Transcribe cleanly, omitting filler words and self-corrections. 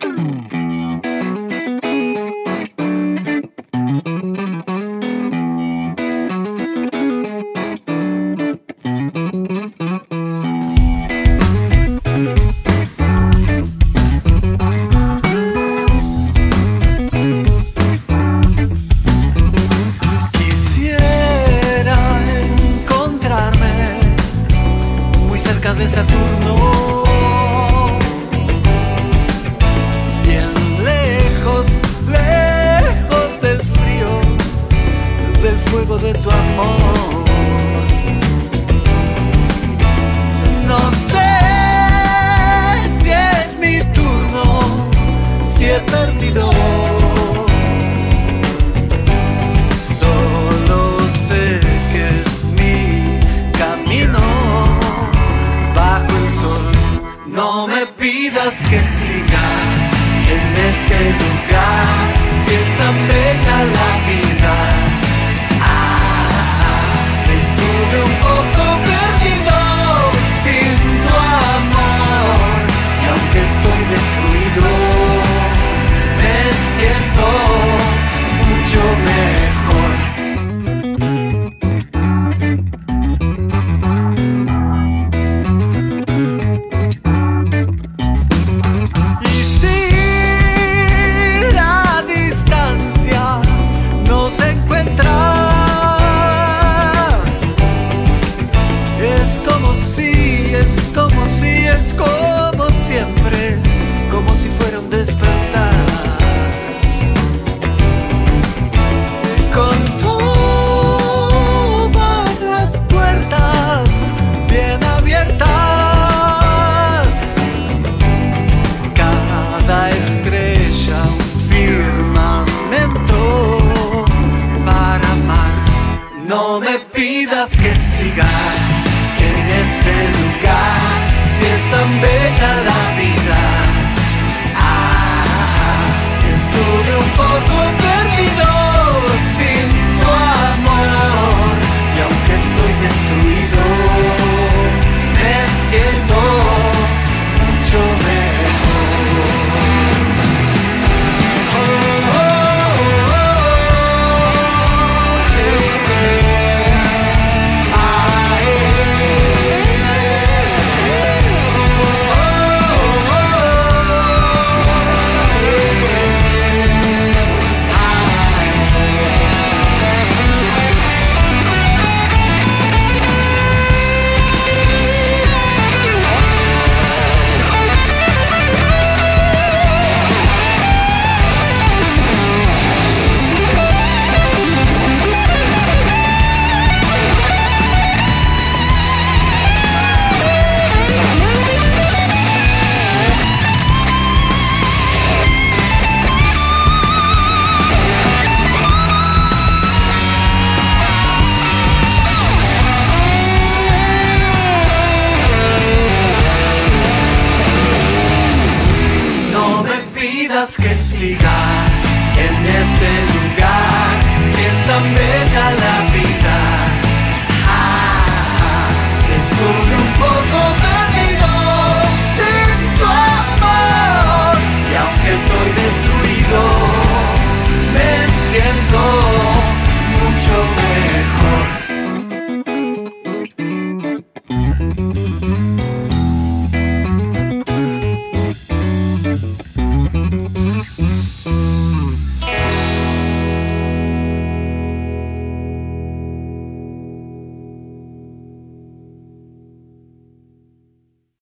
De Saturno, bien lejos, lejos del frío, del fuego de tu amor. No sé si es mi turno, si he perdido. Solo sé que es mi camino. No me pidas que siga en este lugar, si es tan bella la vida. Estuve un poco perdido sin tu amor, y aunque estoy destruido, me siento mucho mejor. Es como siempre, como si fuera un despertar. Con todas las puertas bien abiertas, cada estrella un firmamento para amar. No me pidas que siga en este lugar, si es tan bella la vida. Estuve un poco perdido sin tu amor, y aunque estoy destruido, me siento mucho que siga en este lugar, si es tan bella la vida. Estuve un poco